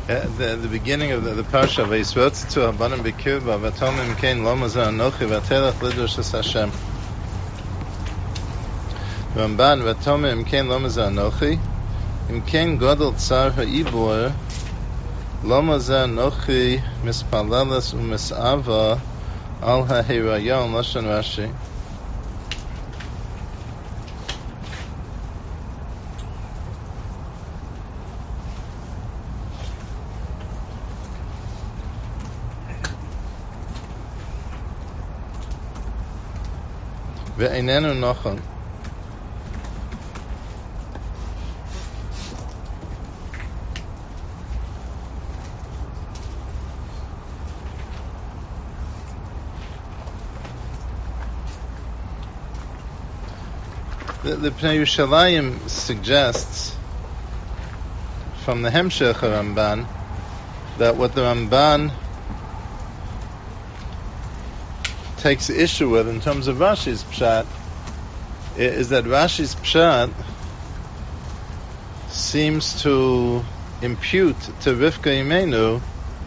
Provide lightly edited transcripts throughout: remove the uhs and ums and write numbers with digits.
the beginning of the parsha, Vayisrotz to Habanim B'Kirba, V'tomim Kein Lo Mazeh Anochi, V'telech Lidush Es Hashem. Ramban, V'tomim Kein Lo Mazeh Anochi, Im Kein Godel Tzar Ha'ibor, Lo Mazeh Anochi Mispaleles U'Misava Al Ha'Hirayon, Lashon Rashi. Ve'einenu nochon. The Pnei Yerushalayim suggests from the Hemshech Ramban that what the Ramban takes issue with in terms of Rashi's pshat is that Rashi's pshat seems to impute to Rivka Imenu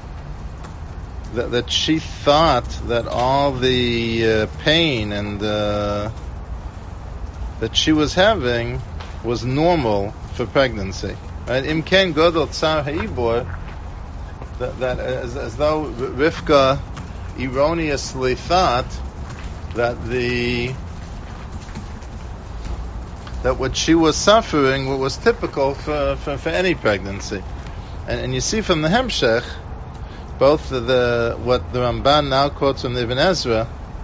that she thought that all the pain and that she was having was normal for pregnancy. Right? Im ken godol tsar ha'ibor, that as though Rivka erroneously thought that what she was suffering was typical for any pregnancy, and you see from the Hemshech both what the Ramban now quotes from the Ibn Ezra,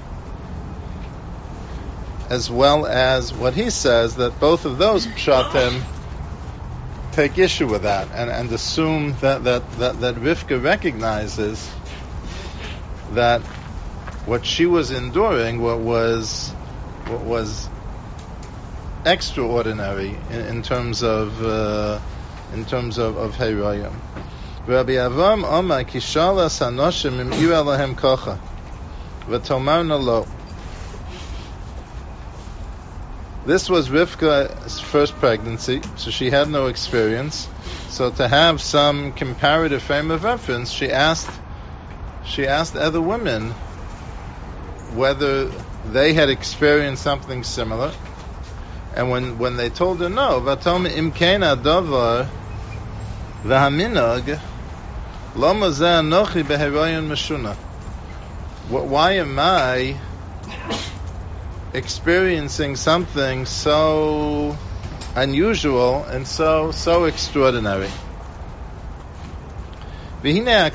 as well as what he says, that both of those pshatim take issue with that and assume that Rivka recognizes that what she was enduring was extraordinary in terms of Heroyim. Rabbi Avram Omar Kishala Sanoshim Im Ira Lahem Kocha V'Tomarna Lo. This was Rivka's first pregnancy, so she had no experience. So to have some comparative frame of reference, she asked other women whether they had experienced something similar, and when they told her no, Vatom imkena davar v'haminog lo mazeh anochi beheroyon meshuna. Why am I experiencing something so unusual and so extraordinary? So again,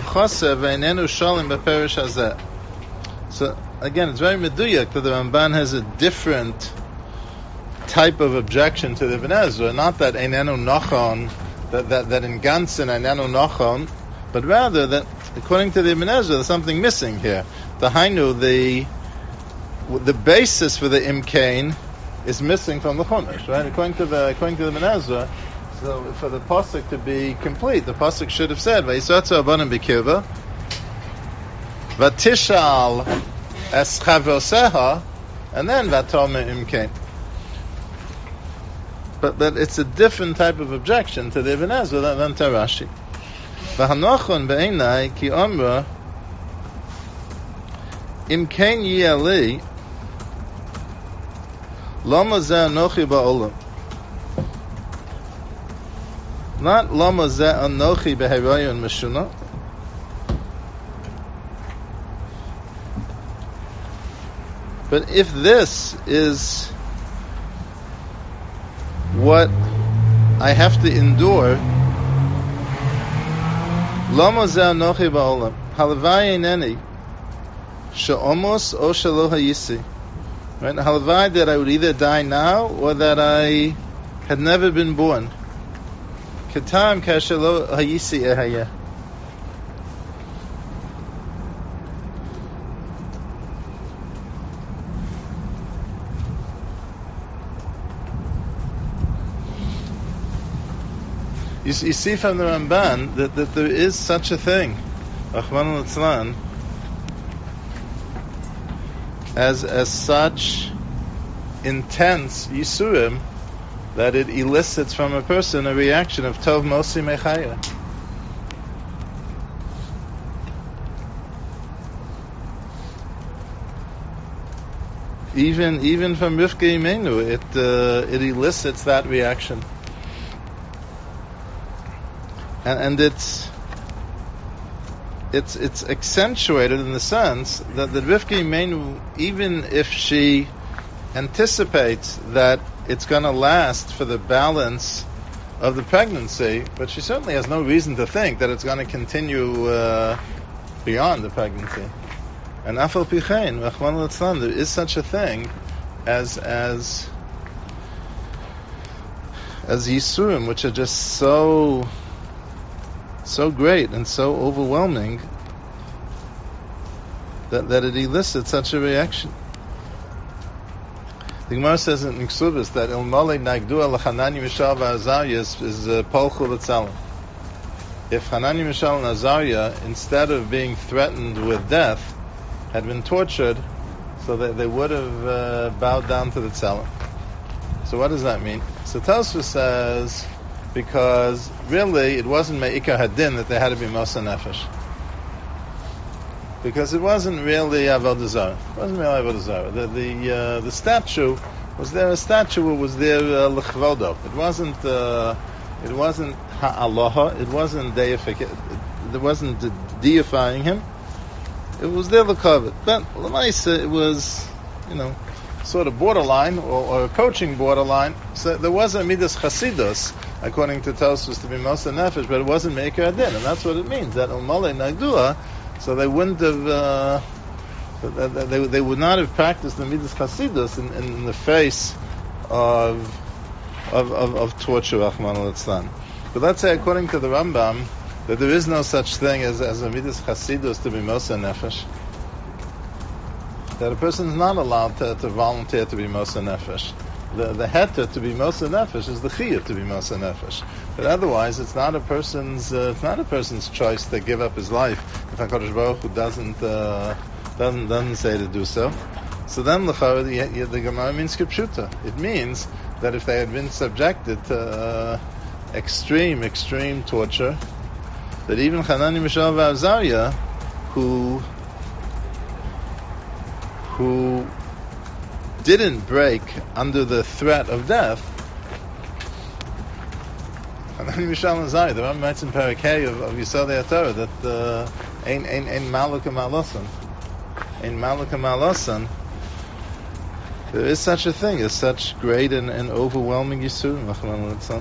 it's very meduyak that the Ramban has a different type of objection to the Ibn Ezra. Not that einenu nochon, that in ganzen einenu nochon, but rather that according to the Ibn Ezra, there's something missing here. The hainu, the basis for the imkain is missing from the Chumash, right? According to the Ibn Ezra, so for the pasuk to be complete, the pasuk should have said Vayisrotz Habanim B'Kirba Vatishal Es Chavoseha, and then Vatome Imkain. But it's a different type of objection to the Ibn Ezra than to Rashi. V'hanochon be'enai ki omra Imkain yiyali Lama zeh anochi ba'olam. Not lama zeh anochi beheroyon meshuna. But if this is what I have to endure, lama zeh anochi ba'olam. Halavai eineni she'omos o shelo hayisi. Right? Halavai that I would either die now or that I had never been born. Katam kashelo hayisi ehaya. You see from the Ramban that there is such a thing, Rachmana litzlan, as such intense yisurim that it elicits from a person a reaction of tov mosi mechaya. even from Rivka Imenu, it elicits that reaction, and it's accentuated in the sense that the Rivka Imenu, even if she anticipates that it's going to last for the balance of the pregnancy, but she certainly has no reason to think that it's going to continue beyond the pregnancy. And afal pichein, Rachmana litzlan, there is such a thing as Yisurim, which are just so great and so overwhelming that it elicits such a reaction. The Gemara says in Ksubis that Ilmale Nagdua LaChanani Mishal v'Azariah is Polchu L'Tzalim. If Hanani, Mishael, and Azariah, instead of being threatened with death, had been tortured, so that they would have bowed down to the Tzalim. So what does that mean? So Tosfos says, because really it wasn't Me'ikar Hadin that they had to be Mosa Nefesh. Because it wasn't really Avodah Zarah. It wasn't really Avodah Zarah. The statue, was there a statue, it was there L'chvodo. It wasn't Ha'aloha, it wasn't deifying him. It was there L'kavod. But L'maisa, it was, sort of borderline, or approaching borderline. So there was a Midas Chasidus, according to Tosfos, to be Mosa Nefesh, but it wasn't Me'ikar Hadin. And that's what it means, that Umale Nagdua. So they wouldn't have, they would not have practiced the Midas Chasidus in the face of torture, Rachmana litzlan. But let's say, according to the Rambam, that there is no such thing as a Midas Chasidus to be Mosa Nefesh. That a person is not allowed to volunteer to be Mosa Nefesh. The heter to be Mosa Nefesh is the chiyuv to be Mosa Nefesh. But otherwise, it's not a person's choice to give up his life if HaKadosh Baruch Hu doesn't say to do so. So then the Gemara means kipshuta. It means that if they had been subjected to extreme torture, that even Hanani, Mishael, and Azariah, who didn't break under the threat of death, Hanani, Mishael, and Azariah, the Rambam writes in Parakeh of Yisodei HaTorah that ein maluk malasan. There is such a thing as such great and overwhelming Yisurim, Rachmana litzlan.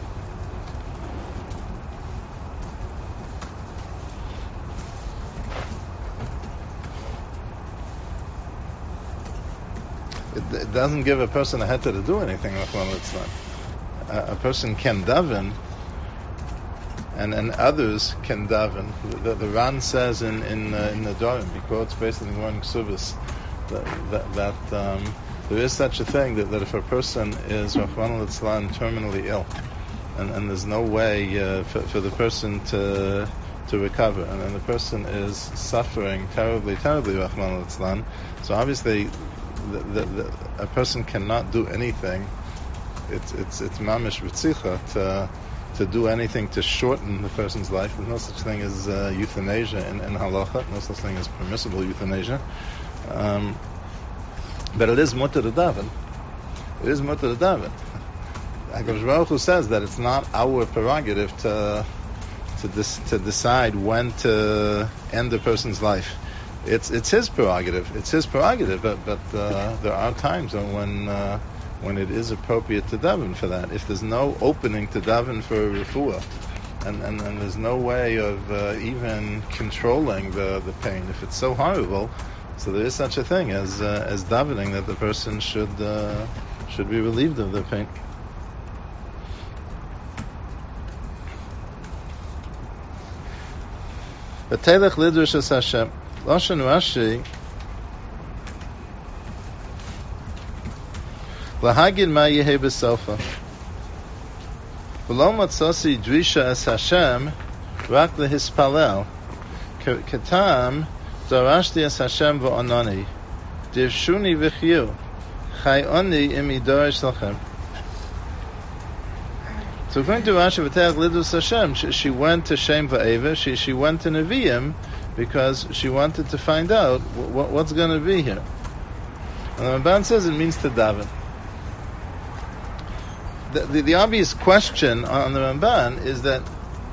It doesn't give a person a heter to do anything, Rachmana litzlan. A person can daven, and others can daven. The Ran says in the Dorim, he quotes based on the Gemara in Ksubis, that there is such a thing that if a person is Rachmana litzlan terminally ill, and there's no way for the person to recover, and then the person is suffering terribly, Rachmana litzlan. So obviously, a person cannot do anything. It's mamish v'tzicha to do anything to shorten the person's life. There's no such thing as euthanasia in halacha. No such thing as permissible euthanasia. But it is mutar to daven. It is mutar to daven. HaKadosh Baruch Hu says that it's not our prerogative to decide when to end a person's life. It's his prerogative. It's his prerogative. But there are times when it is appropriate to daven for that. If there's no opening to daven for refuah, and there's no way of even controlling the pain, if it's so horrible, so there is such a thing as davening, that the person should be relieved of the pain. V'telech lidrush es Hashem. Lashon Rashi, lahagid ma yehei b'sofa. V'lo matzasi drisha es Hashem rak lehispalel. Ketam darashti es Hashem v'onani. Dirshuni v'chiyu. Chayoni im yidorish lachem. So according to Rashi, v'telech lidrush Hashem, she went to Shem v'Eva, she went to Nevi'im, because she wanted to find out what's going to be here. And the Ramban says it means to daven. The obvious question on the Ramban is that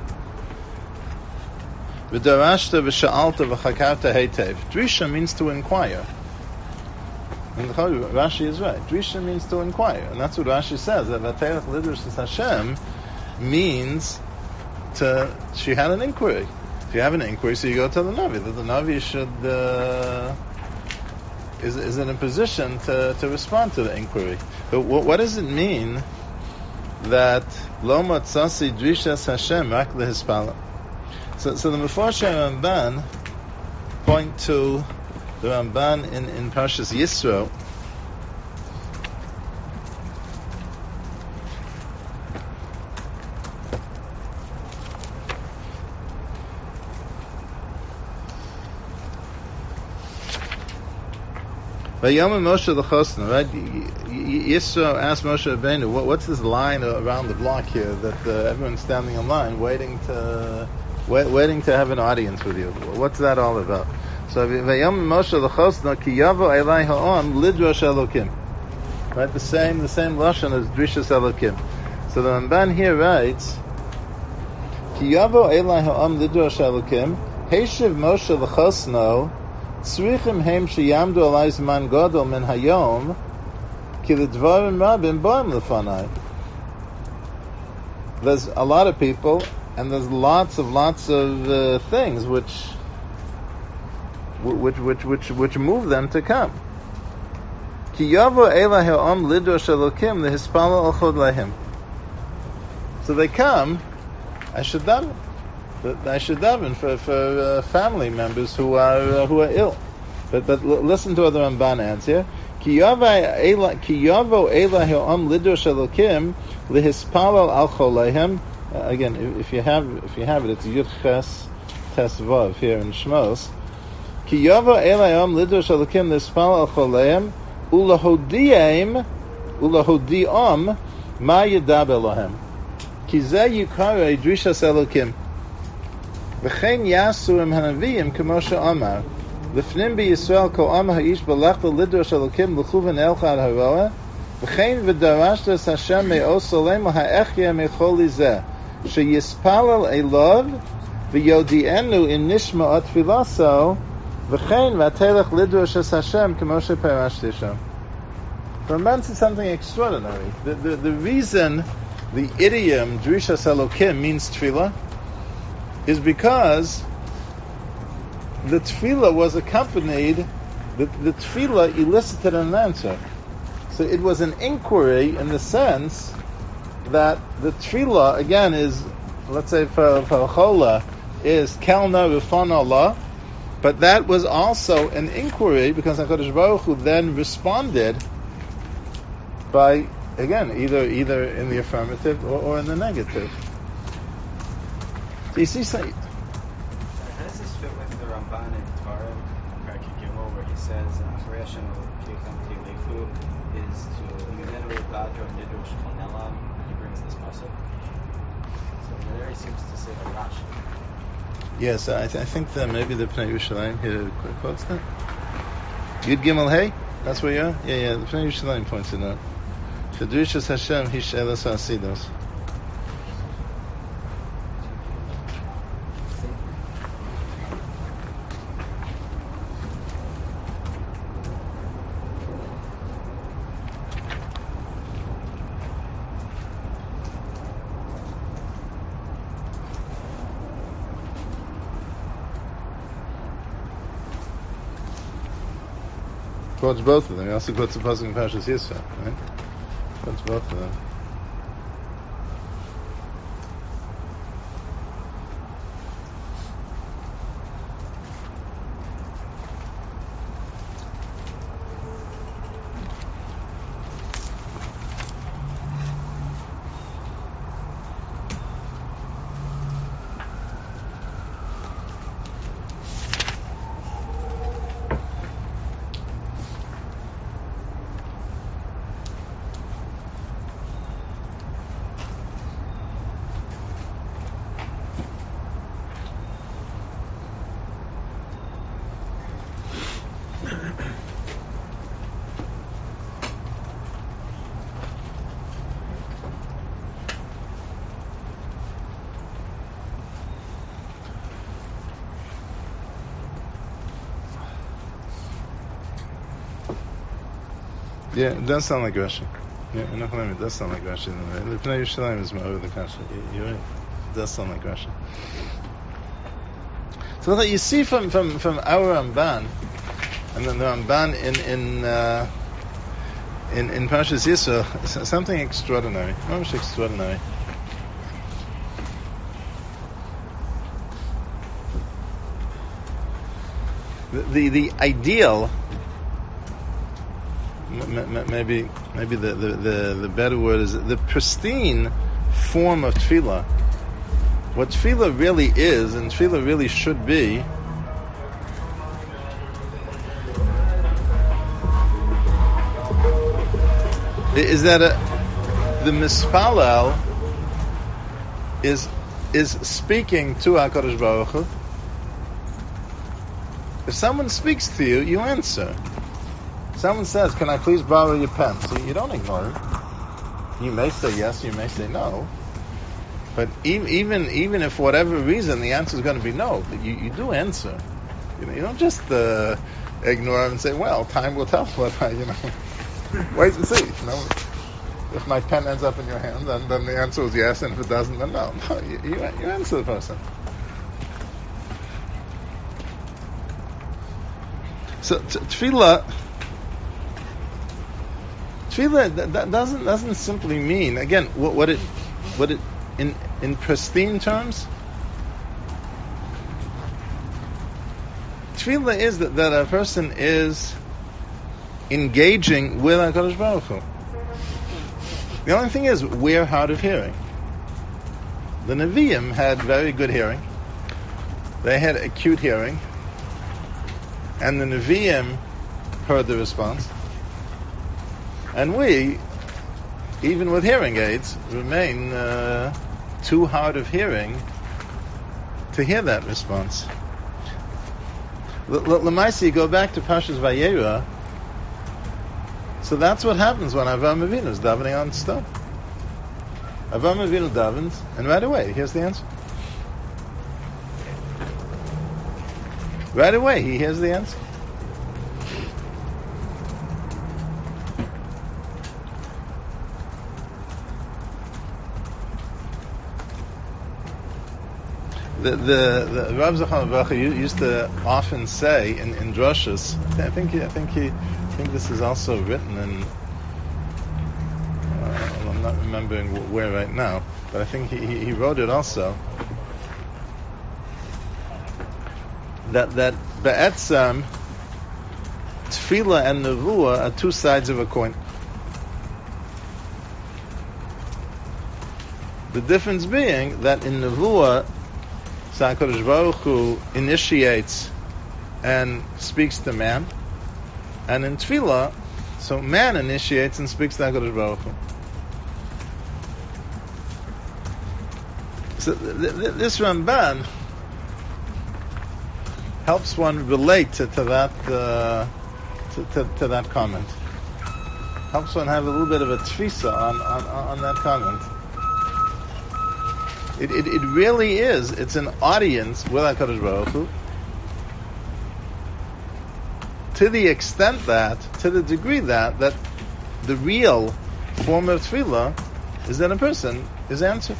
v'darashta v'sha'alta v'chakarta heitev. Drisha means to inquire. And Rashi is right. Drisha means to inquire. And that's what Rashi says. That v'terech lidrus Hashem means she had an inquiry. If you have an inquiry, so you go to the Navi. That the Navi should is in a position to respond to the inquiry. But what does it mean that lo matzasi drishas Hashem rak lehispala? So the Mefarshei Ramban point to the Ramban in Parshas Yisro. Vayom Moshe l'chosna, right? Yisro asked Moshe Rabbeinu, what's this line around the block here that everyone's standing in line waiting to have an audience with you? What's that all about? So Vayom Moshe l'chosna ki yavo elai ha'am lidrosh elokim. Right, the same lashon as drishas elokim. So the Ramban here writes ki yavo elai ha'am lidrosh elokim heishiv Moshe l'chosno tzrichim heim sheyamdu alai zman gadol min hayom ki l'dvarim rabim boim lefanai. There's a lot of people, and there's lots of things which move them to come. Ki yavo elah ha'am lidrosh elokim lehispala al chod lahim. So they come. I should daven for family members who are ill. But listen to what the Ramban adds here. Ki yavo elah ha'am lidrosh elokim lehispala al chod lahim. Again, if you have it, it's Yud Ches Tesvav here in Shmos. Ki yavo elayom lidrosh elokim lispal al choleim ulahodiam ma yidab Elohem ki zeh yikare drishas elokim v'chein yasurim hanaviyim k'mo she'amar lifnim b'Yisrael kol am ha'ish balach lidrosh elokim l'chuven elcha ad haroah v'chein v'darashtas Hashem me'os olem ha'echya me'chol lizeh sheyispalel elov v'yodienu in nishma atfilaso v'chein v'atelech lidrosh es Hashem k'mo she'perashti sham. The Ramban says something extraordinary. The reason the idiom drishas elokim means tefillah is because the tefillah was accompanied, the tefillah elicited an answer. So it was an inquiry in the sense that the tefillah, again, is, let's say for chola, is kelna rufan Allah, but that was also an inquiry because HaKadosh Baruch Hu then responded by, again, either in the affirmative or in the negative. So you see, how does this fit with the Ramban in Torah, Perek Gimel, where he says, "Achrei Hashem Elokeichem Tilechu," is to Yimenu Gadro Nidrosh Konelam. He brings this pasuk. So there he seems to say the Rashi. yes, I think that maybe the Pnei Yerushalayim here quotes that. Yud Gimel Hey, that's where you are. Yeah. The Pnei Yerushalayim points it out. Drishas Hashem Hish Elas Hasidos. Quotes both of them. He also quotes the pasuk in Parshas Yisro, right? Quotes both of them. Yeah, it does sound like Rashi. Yeah, it does sound like Rashi. The Pnei Yerushalayim is more over the Kasha. You're right. It does sound like Rashi. So that you see from our Ramban, and then the Ramban in Parshas Yisro, something extraordinary, almost extraordinary. The ideal, maybe the better word is the pristine form of tefillah. What tefillah really is, and tefillah really should be, is that the mispalel is speaking to HaKadosh Baruch Hu. If someone speaks to you, you answer. Someone says, "Can I please borrow your pen?" So you don't ignore it. You may say yes, you may say no. But even if for whatever reason the answer is going to be no, but you do answer. You don't just ignore it and say, "Well, time will tell." What wait and see. If my pen ends up in your hand, then the answer is yes, and if it doesn't, then no. No, you answer the person. So tefillah that doesn't simply mean, again, what it in pristine terms, tefillah is that a person is engaging with HaKadosh Baruch Hu. The only thing is, we're hard of hearing. The Nevi'im had very good hearing. They had acute hearing. And the Nevi'im heard the response. And we, even with hearing aids, remain too hard of hearing to hear that response. L'maisi, go back to Parshas Vayera. So that's what happens when Avraham Avinu is davening on stone. Avraham Avinu davens, and right away, here's the answer. Right away, he hears the answer. The Rav Zechariah Baruch used to often say in drushes. I think this is also written in. I'm not remembering where right now, but I think he wrote it also. That be'etzam, tefillah and nevuah are two sides of a coin. The difference being that in nevuah, HaKadosh Baruch Hu initiates and speaks to man, and in tefillah, so man initiates and speaks to HaKadosh Baruch Hu. So this Ramban helps one relate to that to that comment. Helps one have a little bit of a tfisa on that comment. It really is. It's an audience with HaKadosh Baruch Hu. To the extent that, to the degree that the real form of tefillah is that a person is answered.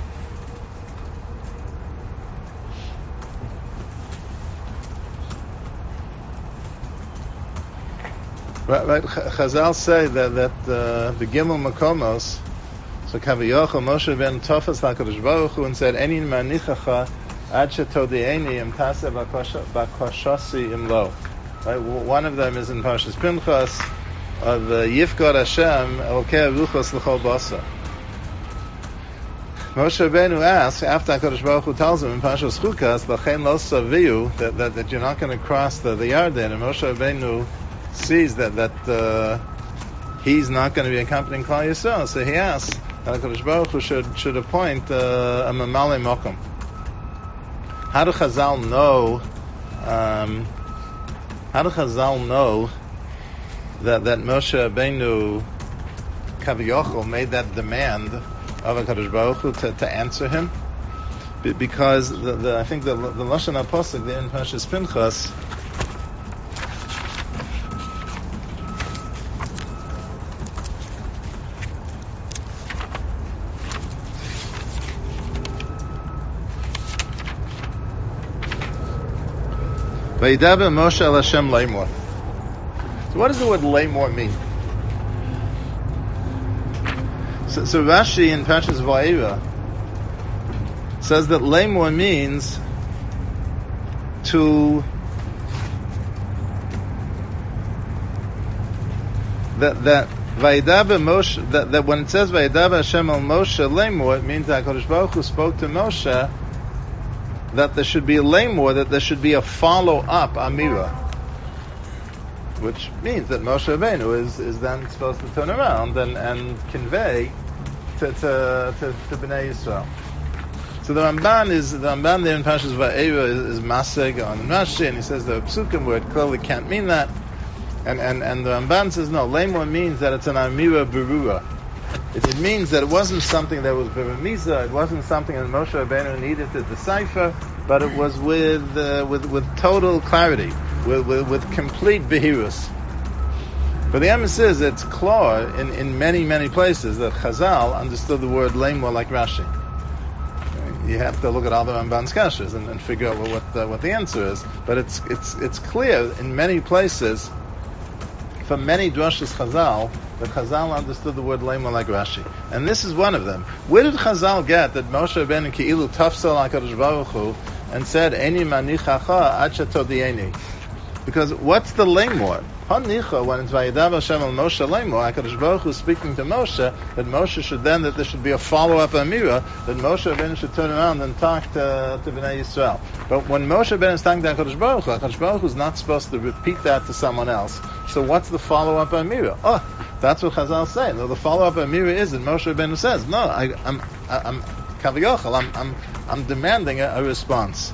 Right. Chazal say that the Gimel Makomos. So Kaviyachol Moshe ben Tofas HaKadosh Baruch Hu and said, "Eni manichacha ad shetodieni im taseh bakashasi im lo." Right. One of them is in Parshas Pinchas of Yifkar Hashem Elokei Ruchos L'chol Basa. Moshe Rabbeinu asks after HaKadosh Baruch Hu tells him in Parshas Chukas L'chein lo saviu that you're not going to cross the Yarden, and Moshe Rabbeinu sees that he's not going to be accompanying Klal Yisrael, so he asks HaKadosh Baruch Hu should appoint a Mamale Mokum. How do Chazal know? How do Chazal know that Moshe Rabbeinu Kaviyachol made that demand of HaKadosh Baruch Hu to answer him? Because I think the Lashon HaPosuk there in Parshas Pinchas. Vayidaber Moshe el Hashem leimor. So what does the word leimor mean? So Rashi in Parshas Va'era says that leimor means to that Vayidaber Moshe, that when it says Vayidaber Hashem el Moshe leimor, it means that HaKadosh Baruch Hu spoke to Moshe that there should be a leimor, that there should be a follow-up amira, which means that Moshe Rabbeinu is then supposed to turn around and convey to Bnei Yisrael. So the Ramban there in Parshas Va'era is maseg on Rashi, and he says there are psukim where it clearly can't mean that, and the Ramban says no, leimor means that it's an amira berura. It means that it wasn't something that was beremiza, it wasn't something that Moshe Rabbeinu needed to decipher, but it was with total clarity, with complete behirus. But the emes is, it's clear in many places that Chazal understood the word leimor like Rashi. You have to look at all the Ramban's kashas and figure out what the answer is. But it's clear in many places, from many drashas Chazal, that Chazal understood the word leimor like Rashi. And this is one of them. Where did Chazal get that Moshe Rabbeinu Ki'ilu tafsal HaKadosh Baruch Hu and said, Eini manichacha ad shetodieni? Because what's the leimor? Hanicha, when it's Vayidaber Hashem el Moshe leimor, HaKadosh Baruch Hu speaking to Moshe, that Moshe should then, that there should be a follow-up amira, that Moshe Rabbeinu should turn around and talk to Bnei Yisrael. But when Moshe Rabbeinu is talking to HaKadosh Baruch Hu is not supposed to repeat that to someone else. So what's the follow-up amira? Oh, that's what Chazal say. No, the follow-up amira is that Moshe Rabbeinu says, no, I'm Kaviyachal, I'm demanding a response.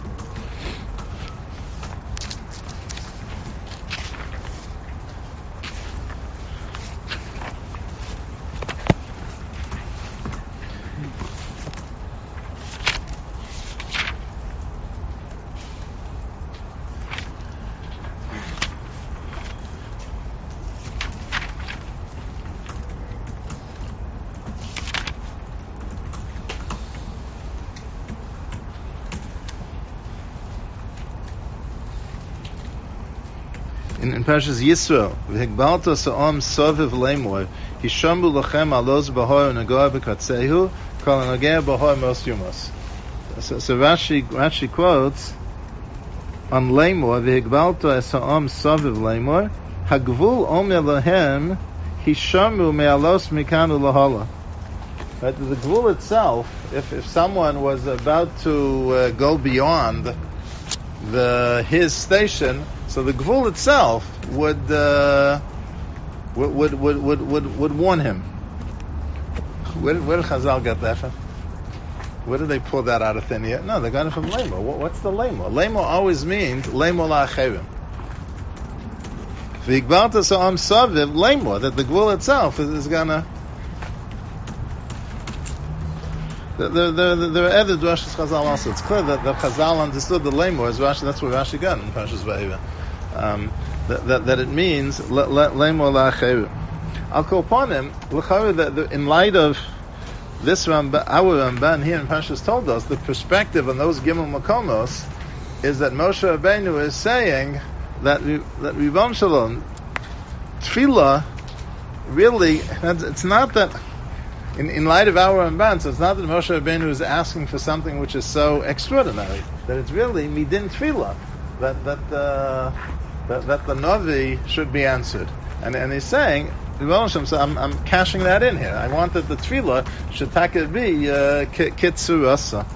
In Parshas Yisro, v'higbalto sa'om soviv leimor, hishambu lachem alos b'hor u'nagoa b'katzehu, kol anogea b'hor mos yumos. So Rashi quotes on leimor, v'higbalto sa'om soviv leimor, hagvul omer lahem, hishambu me'alos mikanu lahala. Right, the gvul itself, if someone was about to go beyond his station, so the gvul itself would warn him. Where did Chazal get that from? Where did they pull that out of thin air? No, they got it from leimor. What's the leimor? Leimor always means leimor la'acherim. V'igbalta sa'am saviv leimor, that the gvul itself is gonna. There are other drashas Chazal also. It's clear that Chazal understood the leimor as Rashi. That's what Rashi got in Parshas Va'era. That it means leimor la'acherim. I'll call upon him. In light of this Ramban, our Ramban here in Parshas told us the perspective on those Gimel Makomos is that Moshe Rabbeinu is saying that Ribon Shalom Tefillah really, it's not that. In light of our Ramban, so it's not that Moshe Rabbeinu is asking for something which is so extraordinary, that it's really midin tefillah, that the Navi should be answered. And he's saying, so I'm cashing that in here. I want that the tefillah should be kitzur asa.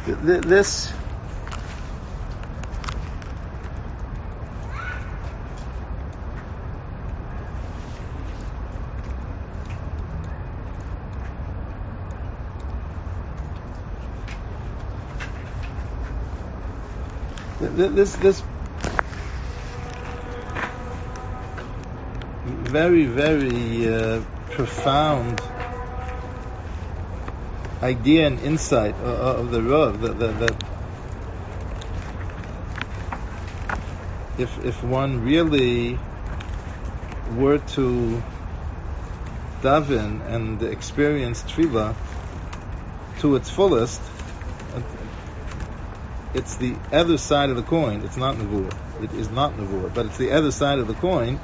This very, very profound idea and insight of the Rav that if one really were to daven and experience tefillah to its fullest, it's the other side of the coin. It's not nevuah. It is not nevuah, but it's the other side of the coin.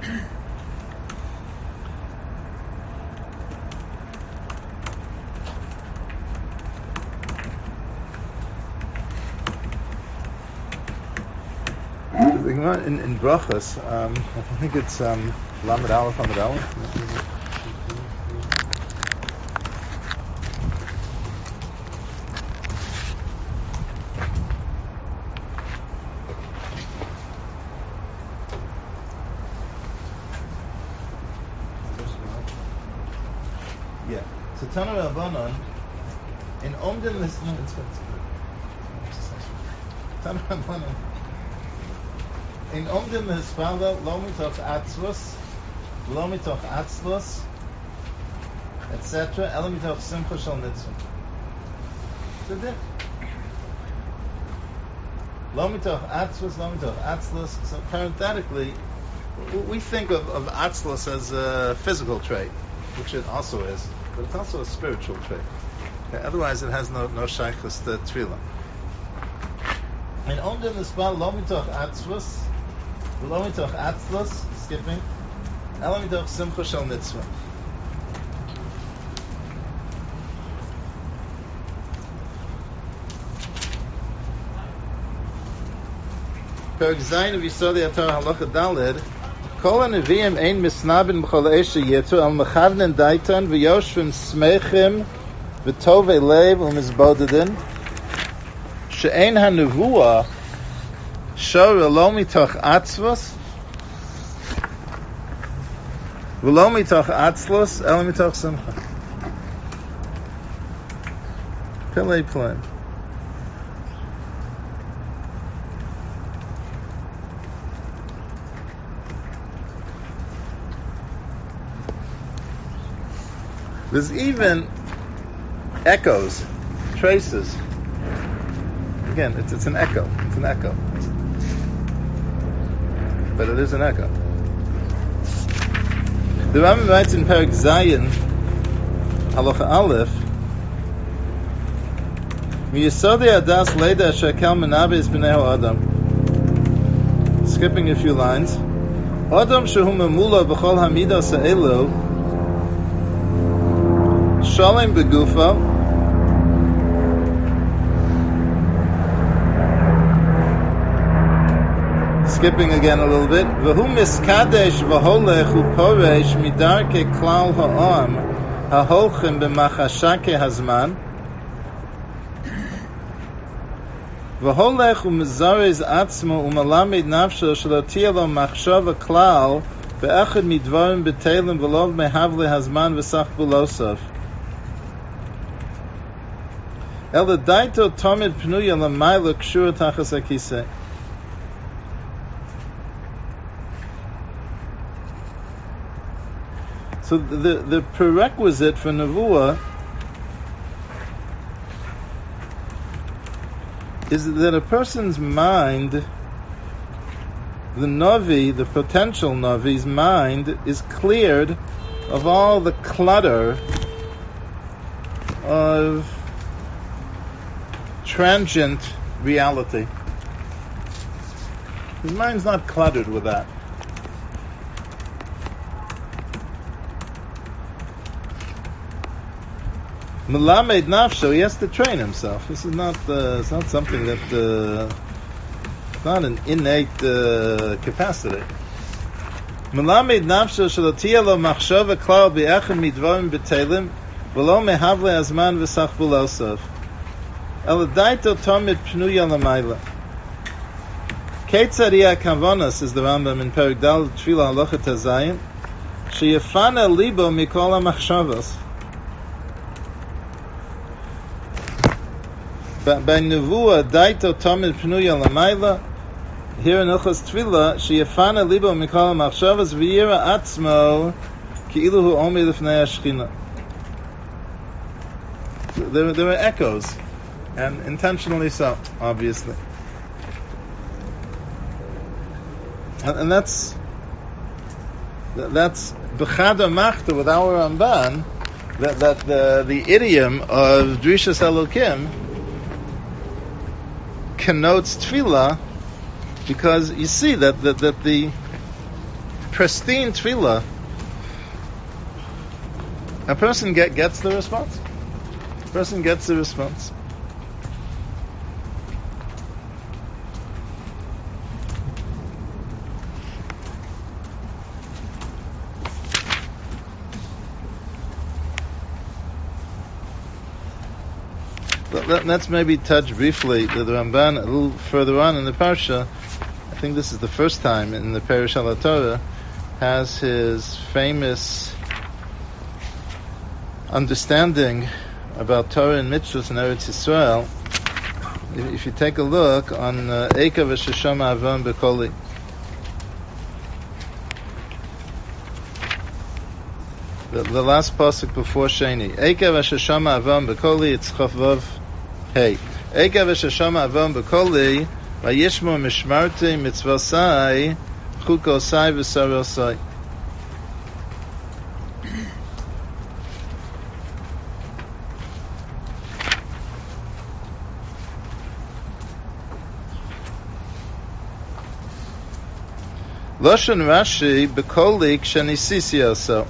In brachas, I think it's Lamed Aleph Lamed Aleph. Yeah. So Tana Rabbanon in Omdim this. No, it's good. Tana Rabbanon. In Omdim Hispala, lo mitoch atzlus, etc., ela mitoch simcha shel mitzvah. So there. Lo mitoch atzlus. So parenthetically, we think of atzlus as a physical trait, which it also is, but it's also a spiritual trait. Okay, otherwise, it has no shaychus to tefillah. In Omdim Hispala, lo mitoch atzlus, skipping. Ela mitoch simcha shel mitzvah. Perek Zayin of Yisodei HaTorah Halacha Daled. Kol haneviim ein misnabin b'chol eish yitu al mechavnen daitan v'yoshvim smeichim v'tovei leiv u'mizbodedin she'ein hanevuah shor lo mitoch atzvus v'lo mitoch atzlus ela mitoch simcha. Pilei Plim. There's even echoes, traces. Again, it's an echo. It's an echo. But it is an echo. The Rambam writes in Perek Zayin, Halacha Aleph, Miyesodei Adas Leida Shekel Menabeis B'nei Adam. Skipping a few lines. Adam shehu memula b'chol hamidas ha'elu Shalem begufa skipping again a little bit. V'hu miskadesh v'holech u'poresh midarke klal ha'am ha'holchem b'machashake hazman v'holech u'mizarez atzmo u'malamed nafsho shelo tia lo machshava klal ve'echad midvarim b'telim v'lov mehavle hazman v'sach b'losov Ela daito tomid pnuya l'mayla kshura tachas hakiseh. So the prerequisite for nevuah is that a person's mind, the navi, the potential navi's mind, is cleared of all the clutter of transient reality. His mind's not cluttered with that. Melamed nafsho, he has to train himself. This is not it's not something that it's not an innate capacity. Melamed nafsho shelo tia lo machshava klal bi'echad midvarim b'telim v'lo mehavle azman v'sach b'losov. Eladaito Tomid Pnuya Lamayla. Ketzariya Kavanas is the Rambam in Perek Dal Tefillah Halacha Tazayin. Sheyafana libo mikol hamachshavos. By Nevuah Daito Tomid Pnuya Lamayla. Here in Hilchos Tefillah, Sheyafana libo mikol hamachshavos v'yira atzmo ki'ilu hu omi lifnei hashchina. There are echoes, and intentionally so, obviously. And that's b'chada machta with our Ramban, that the idiom of Drishas Elokim connotes tefillah, because you see that the pristine tefillah, a person gets the response. A person gets the response. Let's maybe touch briefly the Ramban a little further on in the Parsha. I think this is the first time in the Perush al Torah has his famous understanding about Torah and mitzvahs in Eretz Yisrael. If you take a look on Eika v'sheshama avon b'koli, the last pasuk before Sheni, Eika v'sheshama avon b'koli, it's Chaf Vav Hey. Eika v'sheshama avon b'koli, v'yishmo mishmarti mitzvosai chukosai v'sarosai. Lashon Rashi b'koli kshenisisi also.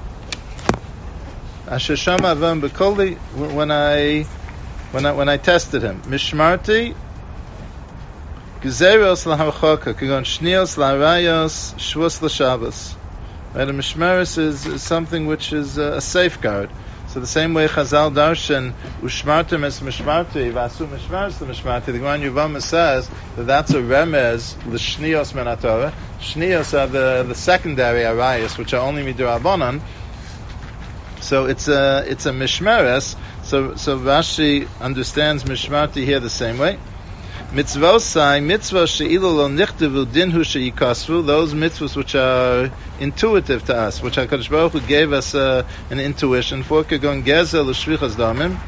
Asher shama avon b'koli, when I tested him. Mishmarti gezeros laharchoka kigon shnios larayos shvus l'shabbos. Right, a mishmeres is something which is a safeguard. So the same way Chazal darshan ushmartim es mishmarti vasu mishmeres l'mishmarti. The Gemara Yevamah says that's a remez l'shnios men haTorah. Shnios are the secondary arayos, which are only midrabanan. So it's a mishmeres. So Rashi understands mishmarti here the same way. Mitzvosai, mitzvah she'ilu lo nichtavu dinhu she'yikasvu, those mitzvahs which are intuitive to us, which HaKadosh Baruch Hu gave us an intuition for, kegon gezel u'shvichas damim.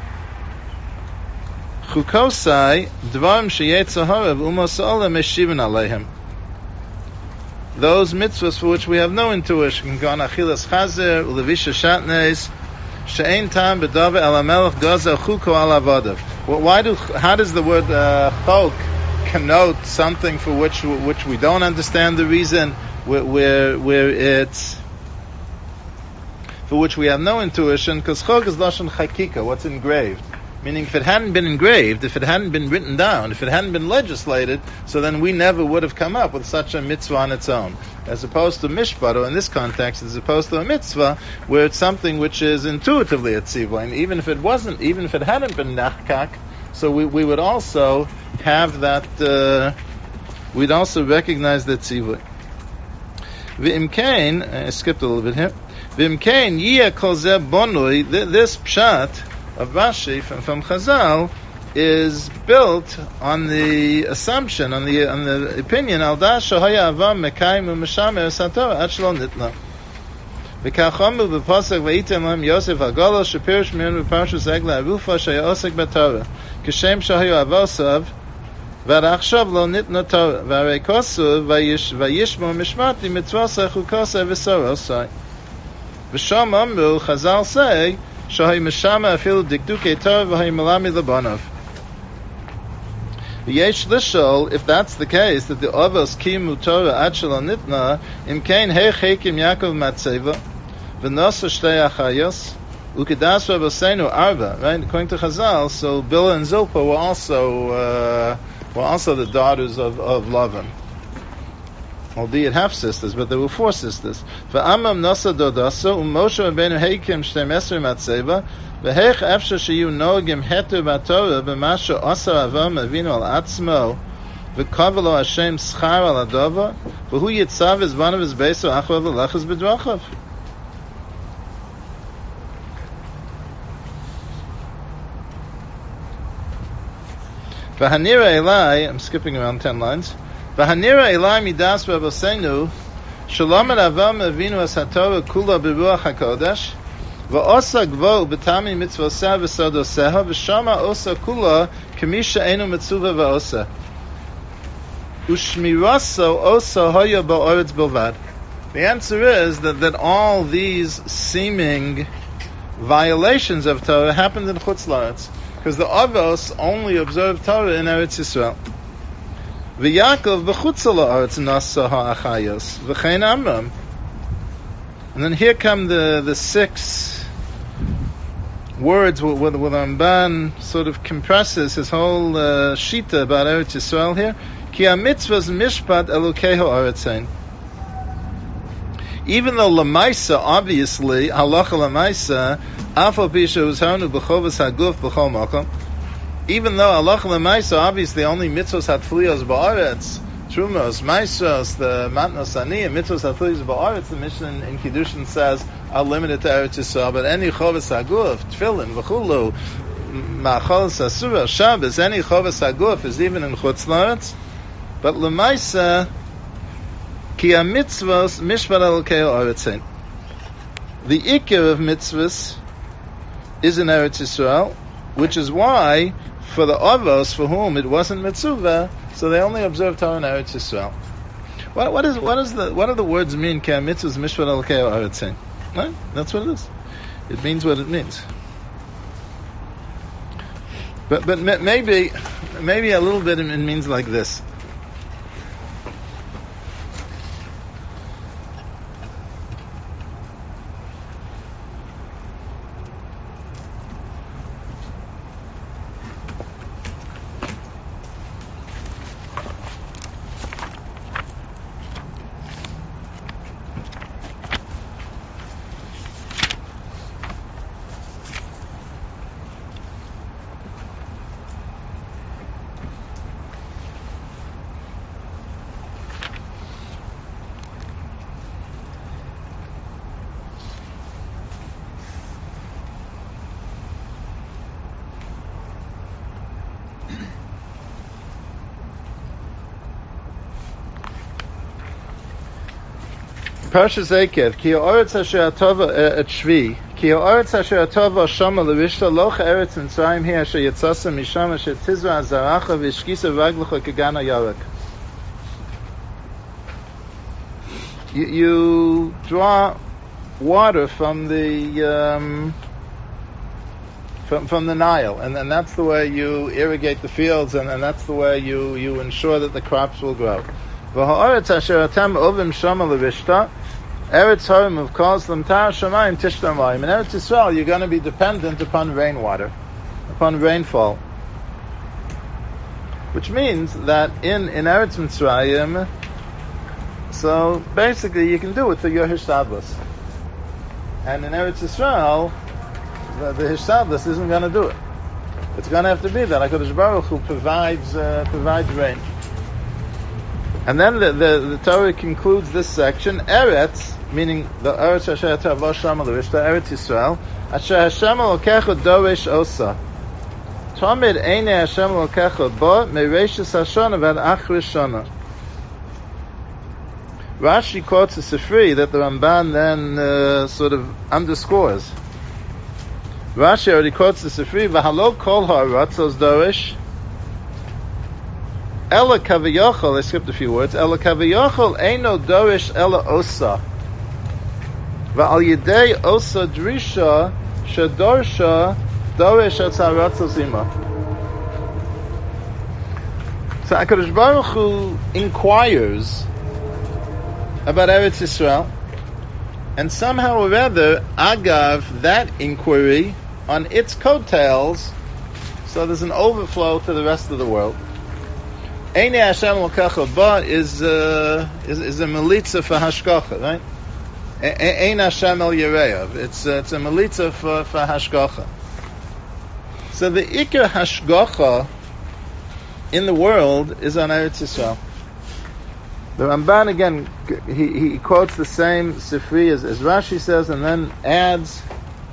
Chukosai, dvarim she'yetz harav umos olam meshivin aleihem. Those mitzvahs for which we have no intuition, kegon achilas chazer, ulevisha shatnes, she'ein tam b'dava el hamelech gaza chuko al avadav. How does the word chok connote something for which we don't understand the reason, where it's for which we have no intuition? Because chok is lashon chakika, what's engraved. Meaning, if it hadn't been engraved, if it hadn't been written down, if it hadn't been legislated, so then we never would have come up with such a mitzvah on its own. As opposed to mishpat, or in this context, as opposed to a mitzvah, where it's something which is intuitively a tzivah. And even if it hadn't been nachkak, so we would also have that, we'd also recognize that tzivah. V'imkein, I skipped a little bit here. V'imkein, yiyah kol zeh bonui, this pshat of Rashi from Chazal is built on the assumption, on the opinion, al da shahaya avam mekayim u'mishamer satorah ad shelo nitna. V'kachomu b'posek v'yitem lam Yosef hagolo shepirish min v'parshus egla arufa shaya osek b'torah kishem shahaya avosav v'arachshav lo nitna torah v'arei kosu v'yishmo mishmati mitzvosei chukosei v'sorosei. V'shom amru Chazal say Shahay Mishama Afilu Dikduke Torah V'hay Malami Labanov. Yesh Lishol, if that's the case, that the Avos Kimu Torah Ad Shelo Nitna, Imkein Hei Chekim Yaakov Matzeva, V'nosa Shtei Achayos, Ukedas Rabosenu Arba, right? According to Chazal, so Bilhah and Zilpah were also the daughters of Lavan. albeit half sisters, but there were 4 sisters. V'amam nasa dodasa u'Moshe Rabbeinu heikim 12 matzeva v'heich efshe sheyu noagim heter b'Torah b'masha asar avam avinu al atzmo v'kavalo Hashem schar al adova v'hu yitzav ezvanav ezbeiso achvav v'lachas b'drachav. V'hanira elai, I'm skipping around 10 lines. V'hanira elai midas v'avosenu shalom avam avinu as haTorah kula b'ruach hakodesh v'osa gvo b'tami mitzvoseh v'sodoseha v'shama osa kula kamisha enu mitzuva v'osa u'shmiraso osa hoya ba'oretz bilvad. The answer is that all these seeming violations of Torah happened in Chutz La'aretz, because the Avos only observed Torah in Eretz Yisrael. V'Yakov b'chutz la'aretz nasa ha'achayos v'chein Amram. And then here come the 6 words where the Ramban sort of compresses his whole shita about Eretz Yisrael here. Ki ha'mitzvahs mishpat elokei ha'aretzein. Even though Lamaisa, obviously, halacha Lamaisa, afal pisha uzhanu b'chovas haguf b'chol makom. Even though halacha Lamaisa, obviously, only mitzvos hatfliyos ba'aretz, trumos, maisos, the matnos ani, and mitzvos hatfliyos ba'aretz, the Mishnah in Kiddushin says, are limited to Eretz Yisrael, but any chovas haguf, tefillin, v'chulu, ma'acholas asura, Shabbos, any chovas haguf is even in Chutz La'aretz, but Lamaisa, Ki ha-mitzvos mishpat elokei ha'aretzein. The ikar of mitzvos is in Eretz Yisrael, which is why, for the Avos, for whom it wasn't mitzvah, so they only observed Torah in Eretz Yisrael. What do the words mean? Ki ha-mitzvos mishpat elokei ha'aretzein. Right? That's what it is. It means what it means. But maybe a little bit it means like this. Parshas Eikev, Ki ha'aretz asher atova et Shvi, Ki ha'aretz asher atova shama levishta loch eretz Mitzrayim hi asher yitzasa misham asher tizra azaracha v'ishkisa v'aglecha kegana yarek. You draw water from the from the Nile, and that's the way you irrigate the fields, and that's the way you ensure that the crops will grow. V'ha'aretz asher atam ovim shama levishta Eretz Harim of calls them Tar Shamayim Tishtam Mayim. In Eretz Yisrael, you're going to be dependent upon rainwater, upon rainfall. Which means that in Eretz Mitzrayim, so basically you can do it through your Hishtadlus. And in Eretz Yisrael, the Hishtadlus isn't going to do it. It's going to have to be that HaKadosh Baruch Hu provides rain. And then the Torah concludes this section, Eretz, meaning the Eretz Asher Tavo Shama L'Rishta, Eretz Yisrael, Asher Hashem Elokecha Doresh Osa. Tamid Eine Hashem Elokecha Bo, Mereishis Hashana Vad Achrish Shana. Rashi quotes a Sifri that the Ramban then sort of underscores. Rashi already quotes the Sifri, V'halo Kol Ha'aratzos Doresh, Ela Kaviyachol, I skipped a few words, Ela Kaviyachol Eino Dorish Ela Osa. Va'al Yidei Osa Drisha Shadorsha Dorish Atzaratzos Ima. So HaKadosh Baruch Hu inquires about Eretz Yisrael, and somehow or other, agav that inquiry on its coattails, so there's an overflow to the rest of the world. Eine Hashem Elokecha Ba is a melitza for hashgacha, right? Ein Hashem El Yereyav. It's a melitza for hashgacha. So the ikar hashgacha in the world is on Eretz Yisrael. The Ramban again, he quotes the same Sifri as Rashi says, and then adds.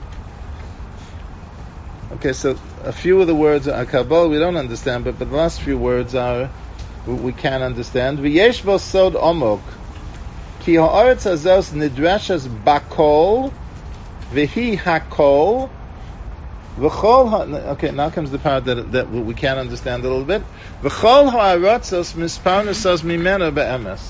Okay, so a few of the words are Kabbalah we don't understand, but the last few words are we can understand. V'yesh bo sod omok, ki ha'aretz hazos nidrashas bakol, v'hi hakol, v'chol. Okay, now comes the part that we can understand a little bit. V'chol ha'aratzos misparnasos mimena be'emes.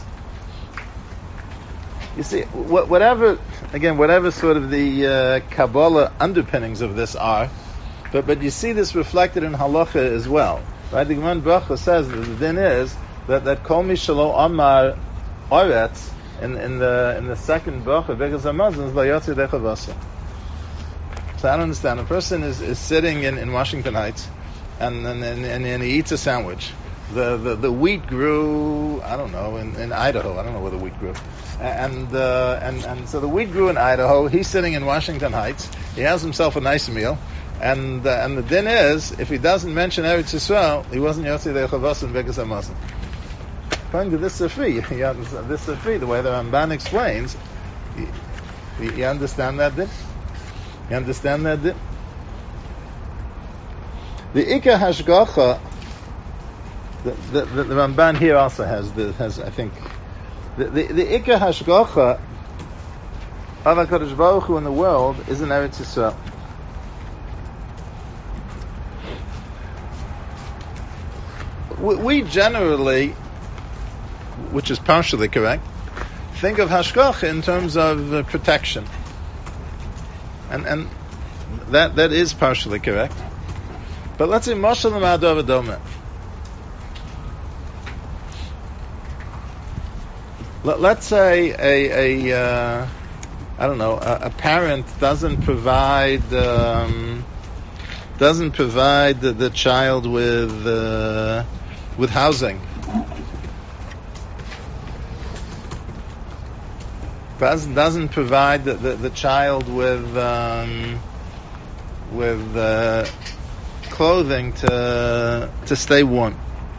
You see, whatever sort of the Kabbalah underpinnings of this are, but you see this reflected in halacha as well, right? The Gemara Bracha says that the din is that kol mi shelo amar oretz in the second bracha because Hamazon is layotzi dechavasa. So I don't understand. A person is sitting in Washington Heights and he eats a sandwich. The wheat grew, I don't know, in Idaho. I don't know where the wheat grew. And so the wheat grew in Idaho. He's sitting in Washington Heights. He has himself a nice meal. And the din is, if he doesn't mention Eretz Yisrael, he wasn't Yotzi Dechavas and Begas HaMazon. According to this Sifri, the way the Ramban explains, you understand that din? You understand that din? The Ikar Hashgacha, the Ramban here also has I think, the Ikar Hashgacha of HaKadosh Baruch Hu in the world is in Eretz Yisrael. We generally, which is partially correct, think of hashgacha in terms of protection, and that is partially correct. But let's say Moshe L'Ma'adov Adoma. Let's say a parent doesn't provide the child with housing. Doesn't provide the child with clothing to stay warm.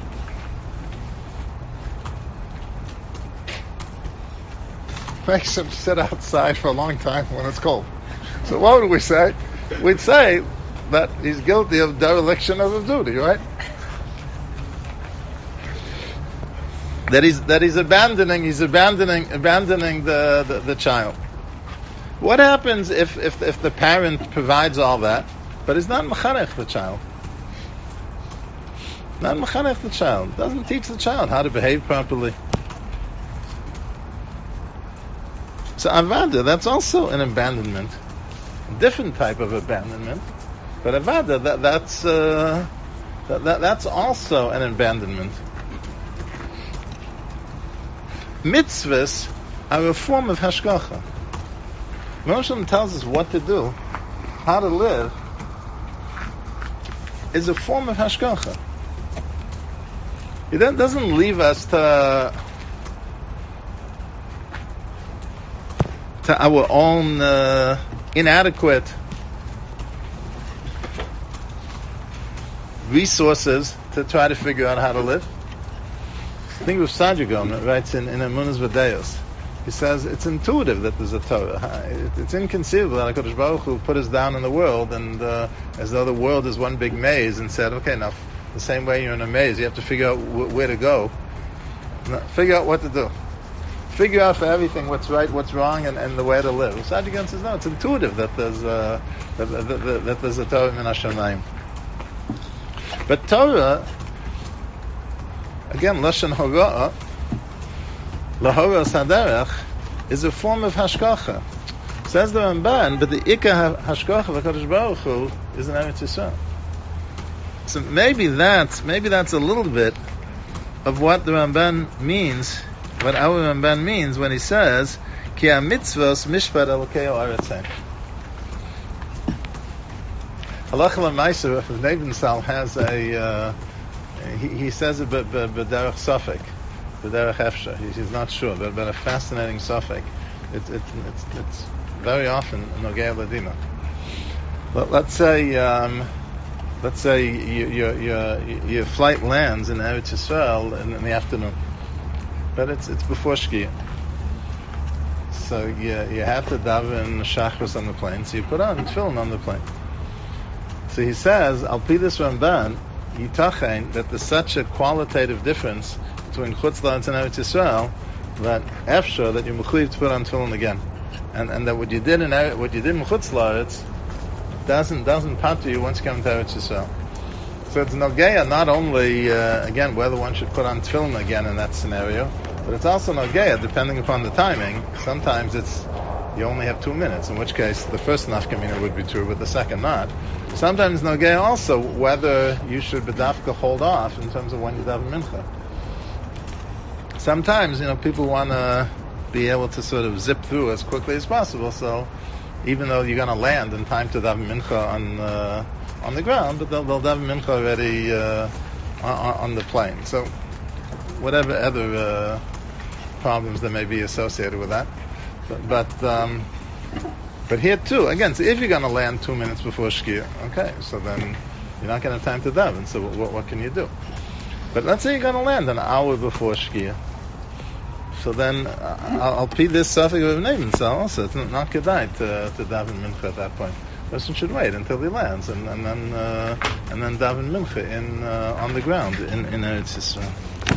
Makes him sit outside for a long time when it's cold. So what would we say? We'd say that he's guilty of dereliction of duty, right? That he's abandoning the child. What happens if the parent provides all that, but he's not mechanech the child? Not mechanech the child. Doesn't teach the child how to behave properly. So avada, that's also an abandonment, a different type of abandonment. But avada, that's also an abandonment. Mitzvahs are a form of hashgacha. Moshe tells us what to do, how to live, is a form of hashgacha. He doesn't leave us to our own inadequate resources to try to figure out how to live. I think Rav Sadragon writes in Emunas V'Deos. He says it's intuitive that there's a Torah. It's inconceivable that HaKadosh Baruch Hu put us down in the world, and as though the world is one big maze, and said, okay, now the same way you're in a maze, you have to figure out where to go. No, figure out what to do. Figure out for everything what's right, what's wrong, and the way to live. Rav Sadragon says no, it's intuitive that there's a Torah min Hashemayim. But Torah, again, Lashon Hora'ah, Lahora Saderech, is a form of hashgacha. Says the Ramban, but the Ikar hashgacha of HaKadosh Baruch Hu is in Eretz Yisrael. So maybe that's a little bit of what the Ramban means, what our Ramban means when he says, Ki ha-mitzvos mishpat elokei ha'aretz. Halacha l'maaseh, Rav Nebensal has he says it b'derech safek, b'derech efsha. He's not sure, but a fascinating safek. It's very often nogea ladina. Let's say your flight lands in Eretz Yisrael in the afternoon, but it's before Shkia. So you have to daven shachris on the plane, so you put on tefillin on the plane. So he says, Al pi this Ramban, yitachen, that there's such a qualitative difference between Chutz La'aretz and Eretz Yisrael that efshar that you're mechuyev to put on tefillin again, and that what you did in Chutz La'aretz doesn't pater you once you come to Eretz Yisrael. So it's nogeya not only again whether one should put on tefillin again in that scenario, but it's also nogeya depending upon the timing. Sometimes you only have 2 minutes, in which case the first nafkamina would be true, but the second not. Sometimes nogeya also whether you should bedafka hold off in terms of when you daven mincha. Sometimes people want to be able to sort of zip through as quickly as possible, so even though you're going to land in time to daven mincha on the ground, but they'll daven mincha already on the plane. So whatever other problems there may be associated with that, but here too, again, so if you're going to land 2 minutes before Shkia, okay, so then you're not going to have time to daven. So what can you do? But let's say you're going to land an hour before Shkia. So then I'll pee this suffix of name, so also it's not kedai to daven mincha at that point. The person should wait until he lands and then daven mincha on the ground in Eretz Yisrael.